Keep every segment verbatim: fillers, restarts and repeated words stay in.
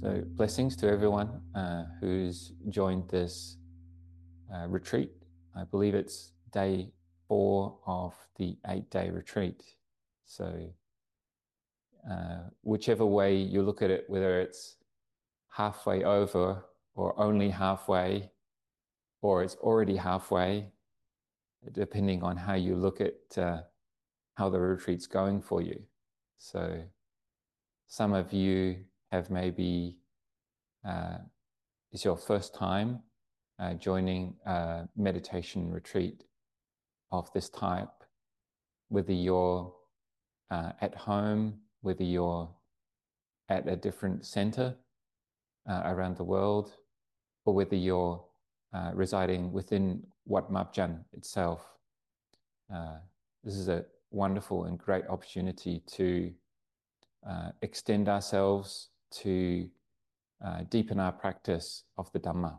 So blessings to everyone uh, who's joined this uh, retreat. I believe it's day four of the eight-day retreat. So uh, whichever way you look at it, whether it's halfway over or only halfway, or it's already halfway, depending on how you look at uh, how the retreat's going for you. So some of you have maybe uh, it's your first time uh, joining a meditation retreat of this type, whether you're uh, at home, whether you're at a different center uh, around the world, or whether you're uh, residing within Wat Mapjan itself. Uh, this is a wonderful and great opportunity to uh, extend ourselves, to uh, deepen our practice of the Dhamma.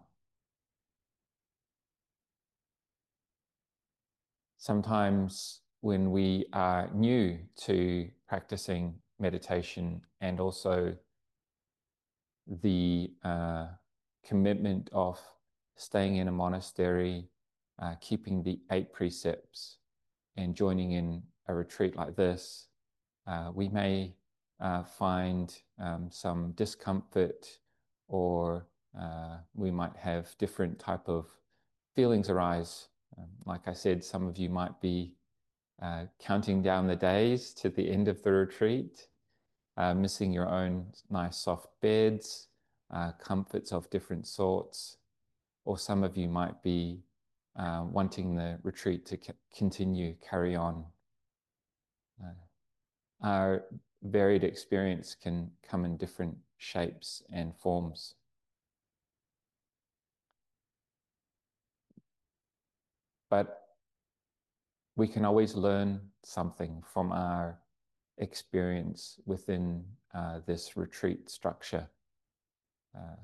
Sometimes when we are new to practicing meditation and also the uh, commitment of staying in a monastery, uh, keeping the eight precepts, and joining in a retreat like this, uh, we may uh, find um, some discomfort, or uh, we might have different type of feelings arise. Um, like I said, some of you might be uh, counting down the days to the end of the retreat, uh, missing your own nice soft beds, uh, comforts of different sorts, or some of you might be uh, wanting the retreat to continue, carry on. Uh, our varied experience can come in different shapes and forms. But we can always learn something from our experience within uh, this retreat structure. Uh,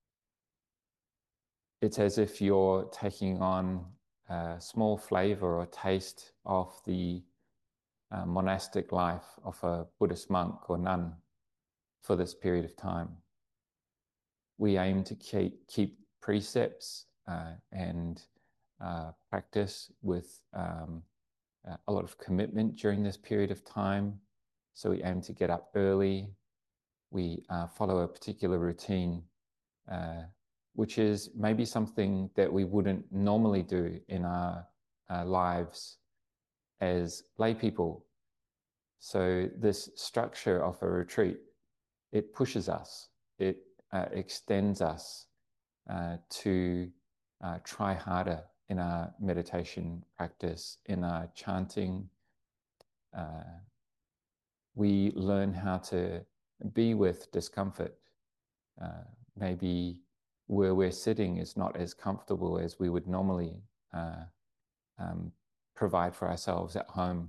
it's as if you're taking on a small flavor or taste of the uh, monastic life of a Buddhist monk or nun for this period of time. We aim to keep, keep precepts uh, and uh, practice with um, a lot of commitment during this period of time. So we aim to get up early. We uh, follow a particular routine, uh, which is maybe something that we wouldn't normally do in our, our lives as lay people. So this structure of a retreat, it pushes us, it uh, extends us uh, to uh, try harder in our meditation practice, in our chanting. Uh, we learn how to be with discomfort. Uh, maybe where we're sitting is not as comfortable as we would normally uh, um, provide for ourselves at home.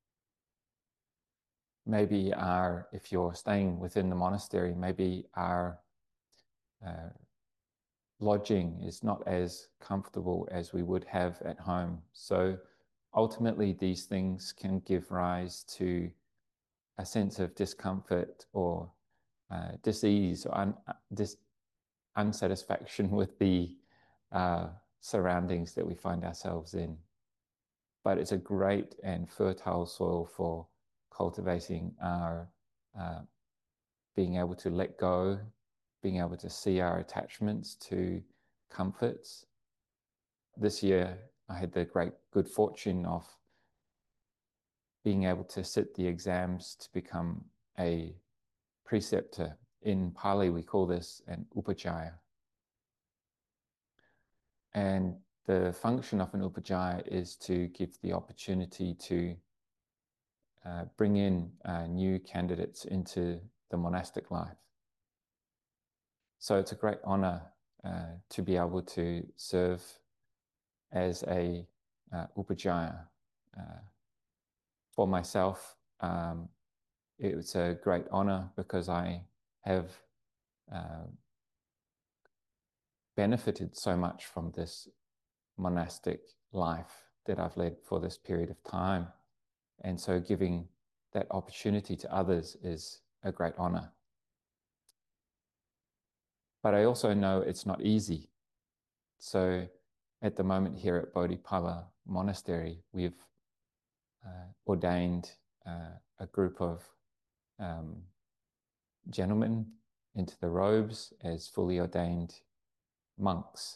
Maybe our, if you're staying within the monastery, maybe our uh, lodging is not as comfortable as we would have at home. So ultimately, these things can give rise to a sense of discomfort or uh, dis-ease or un dis unsatisfaction with the uh, surroundings that we find ourselves in. But it's a great and fertile soil for cultivating our uh, being able to let go, being able to see our attachments to comforts. This year, I had the great good fortune of being able to sit the exams to become a preceptor. In Pali, we call this an upajjhaya. And the function of an upajjhaya is to give the opportunity to uh, bring in uh, new candidates into the monastic life. So it's a great honor uh, to be able to serve as a uh, upajjhaya. Uh, for myself, um, it's a great honor because I have uh, benefited so much from this monastic life that I've led for this period of time. And so giving that opportunity to others is a great honor. but I also know it's not easy. So at the moment here at Bodhipala Monastery, we've uh, ordained uh, a group of um, gentlemen into the robes as fully ordained monks.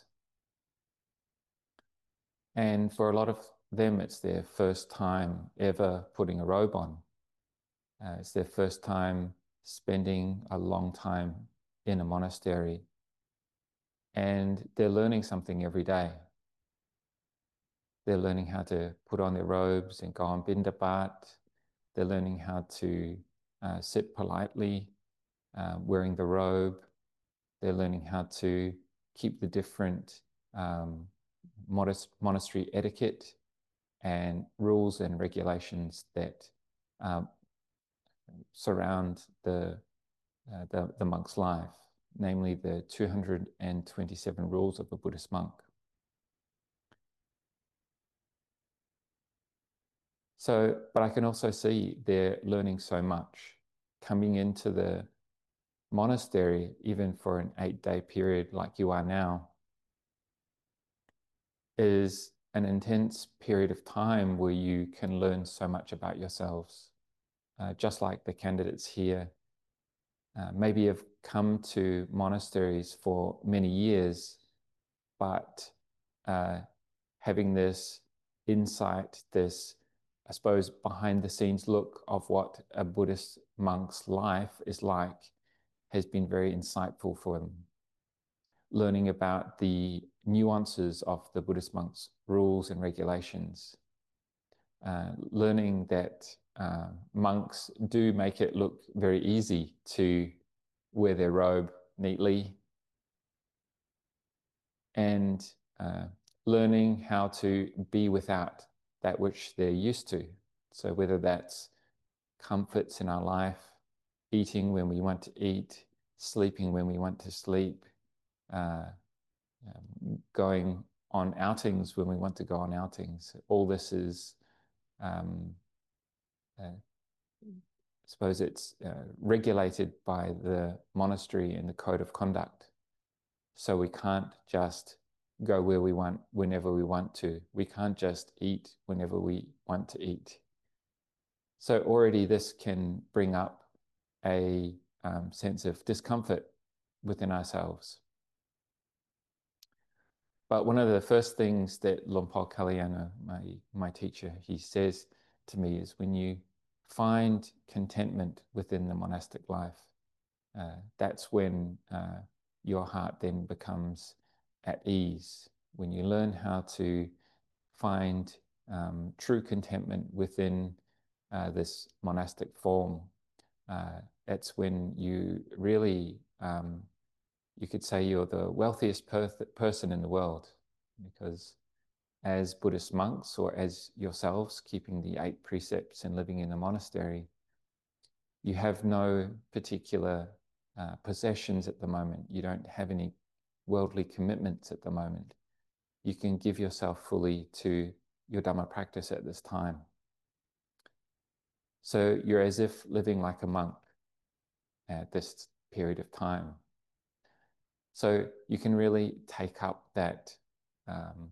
And for a lot of them, it's their first time ever putting a robe on. Uh, it's their first time spending a long time in a monastery. And they're learning something every day. They're learning how to put on their robes and go on bindabat. They're learning how to uh, sit politely, uh, wearing the robe. They're learning how to keep the different um, modest monastery etiquette and rules and regulations that um, surround the, uh, the, the monk's life, namely the two hundred twenty-seven rules of a Buddhist monk. So, but I can also see they're learning so much. Coming into the monastery, even for an eight-day period like you are now, is an intense period of time where you can learn so much about yourselves. Uh, just like the candidates here, uh, maybe have come to monasteries for many years, but uh, having this insight, this, I suppose, behind the scenes look of what a Buddhist monk's life is like has been very insightful for them. Learning about the nuances of the Buddhist monk's rules and regulations, uh, learning that uh, monks do make it look very easy to wear their robe neatly, and uh, learning how to be without that which they're used to. So whether that's comforts in our life, eating when we want to eat, sleeping when we want to sleep, uh, um, going on outings when we want to go on outings. All this is, um, uh, I suppose it's uh, regulated by the monastery and the code of conduct. So we can't just go where we want, whenever we want to. We can't just eat whenever we want to eat. So already this can bring up a um, sense of discomfort within ourselves. But one of the first things that Lompo Kalyana, my, my teacher, he says to me is when you find contentment within the monastic life, uh, that's when uh, your heart then becomes at ease. When you learn how to find um, true contentment within uh, this monastic form, uh, that's when you really, um, you could say you're the wealthiest per person in the world, because as Buddhist monks or as yourselves keeping the eight precepts and living in a monastery, you have no particular uh, possessions at the moment. You don't have any worldly commitments at the moment. You can give yourself fully to your Dhamma practice at this time. So you're as if living like a monk at this period of time. So you can really take up that, um,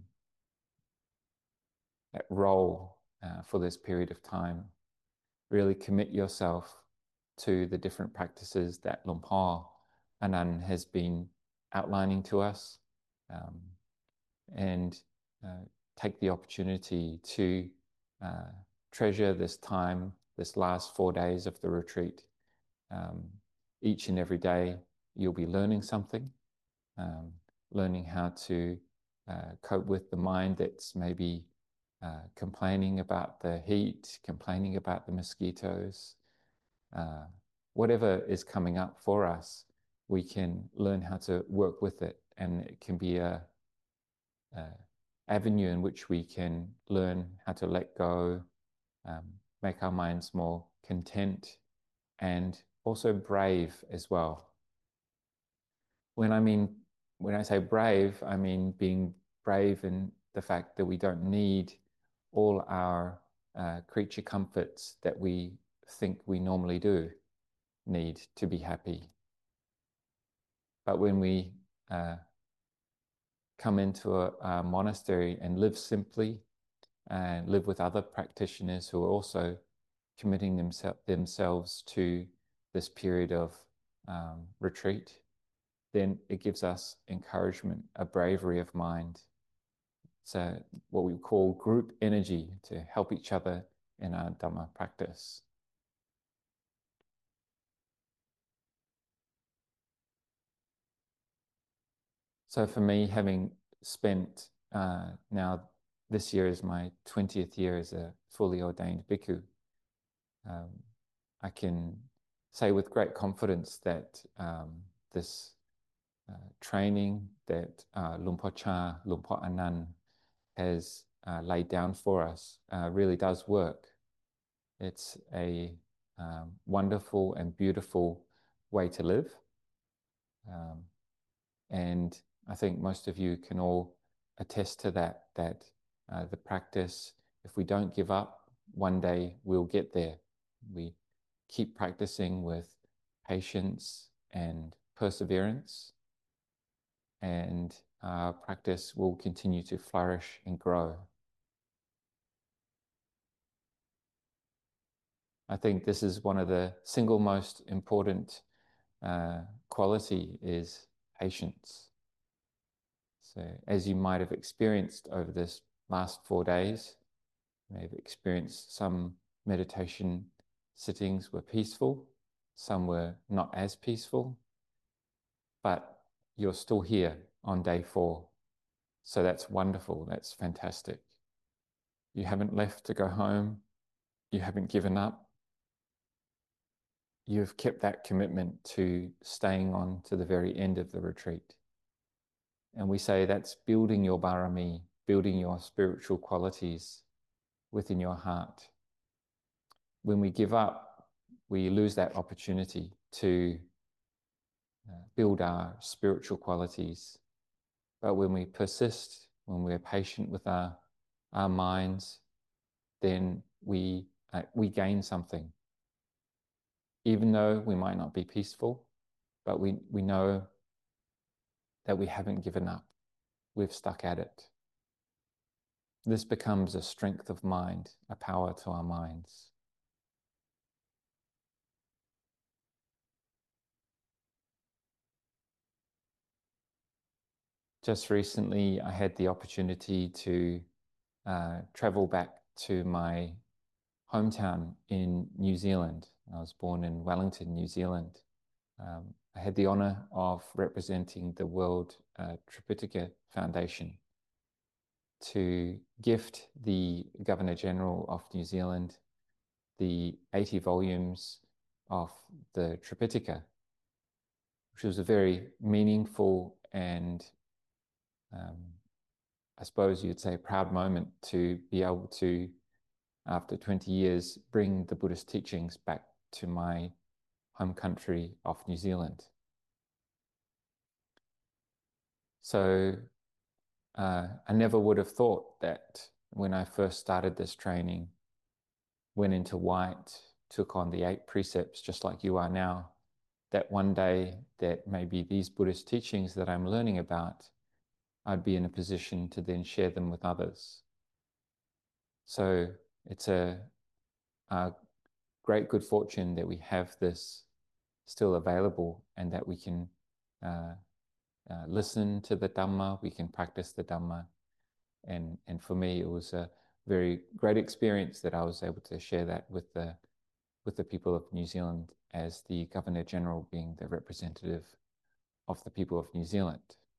that role uh, for this period of time. Really commit yourself to the different practices that Lumpur Anand has been outlining to us, um, and uh, take the opportunity to uh, treasure this time, this last four days of the retreat. Um, each and every day you'll be learning something, um, learning how to uh, cope with the mind that's maybe uh, complaining about the heat, complaining about the mosquitoes, uh, whatever is coming up for us, we can learn how to work with it, and it can be a, a avenue in which we can learn how to let go, um, make our minds more content, and also brave as well. When I mean, when I say brave, I mean being brave in the fact that we don't need all our uh, creature comforts that we think we normally do need to be happy. But when we uh, come into a, a monastery and live simply and live with other practitioners who are also committing themse themselves to this period of um, retreat, then it gives us encouragement, a bravery of mind. So what we call group energy to help each other in our Dhamma practice. So for me, having spent uh, now this year is my twentieth year as a fully ordained bhikkhu, um, I can say with great confidence that um, this uh, training that uh, Luang Por Chah, Luang Por Anan has uh, laid down for us uh, really does work. It's a um, wonderful and beautiful way to live. Um, and I think most of you can all attest to that, that uh, the practice, if we don't give up, one day we'll get there. We keep practicing with patience and perseverance, and our practice will continue to flourish and grow. I think this is one of the single most important uh, quality is patience. So as you might have experienced over this last four days, you may have experienced some meditation sittings were peaceful, some were not as peaceful, but you're still here on day four. So that's wonderful, that's fantastic. You haven't left to go home, you haven't given up. You've kept that commitment to staying on to the very end of the retreat. And we say that's building your barami, building your spiritual qualities within your heart. When we give up, we lose that opportunity to uh, build our spiritual qualities. But when we persist, when we're patient with our, our minds, then we, uh, we gain something. Even though we might not be peaceful, but we, we know that we haven't given up. We've stuck at it. This becomes a strength of mind, a power to our minds. Just recently, I had the opportunity to uh, travel back to my hometown in New Zealand. I was born in Wellington, New Zealand. Um, I had the honor of representing the World uh, Tripitaka Foundation to gift the Governor-General of New Zealand the eighty volumes of the Tripitaka, which was a very meaningful and um, I suppose you'd say proud moment to be able to, after twenty years, bring the Buddhist teachings back to my home country of New Zealand. So uh, I never would have thought that when I first started this training, went into white, took on the eight precepts just like you are now, that one day that maybe these Buddhist teachings that I'm learning about, I'd be in a position to then share them with others. So it's a, a great good fortune that we have this still available and that we can uh, uh, listen to the Dhamma, we can practice the Dhamma. And, and for me, it was a very great experience that I was able to share that with the, with the people of New Zealand as the Governor-General being the representative of the people of New Zealand.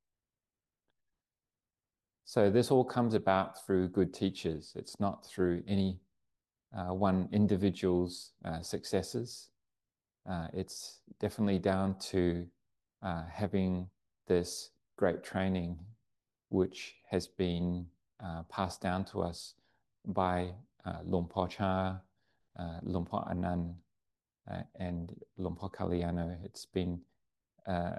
So this all comes about through good teachers. It's not through any uh, one individual's uh, successes. Uh, it's definitely down to uh, having this great training which has been uh, passed down to us by uh, Luang Por Chah, uh, Luang Por Anan, uh, and Luang Por Kalyano. It's been uh,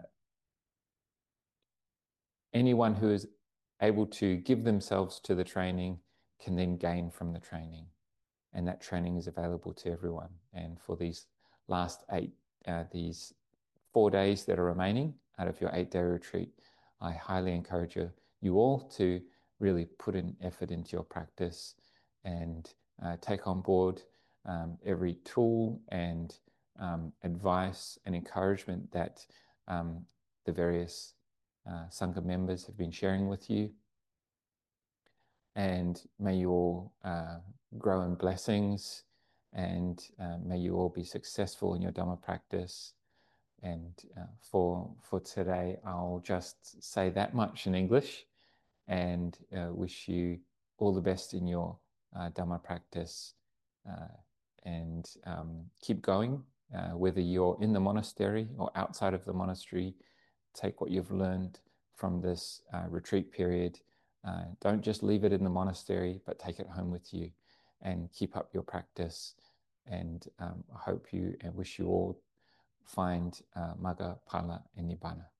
anyone who is able to give themselves to the training can then gain from the training. And that training is available to everyone. And for these last eight, uh, these four days that are remaining, out of your eight-day retreat, I highly encourage you, you all to really put an effort into your practice and uh, take on board um, every tool and um, advice and encouragement that um, the various uh, Sangha members have been sharing with you. And may you all uh, grow in blessings, and uh, may you all be successful in your Dhamma practice. And uh, for, for today, I'll just say that much in English and uh, wish you all the best in your uh, Dhamma practice, uh, and um, keep going, uh, whether you're in the monastery or outside of the monastery. Take what you've learned from this uh, retreat period. Uh, don't just leave it in the monastery, but take it home with you and keep up your practice. And um, I hope you and wish you all find uh, Magga, Phala, and Nibbana.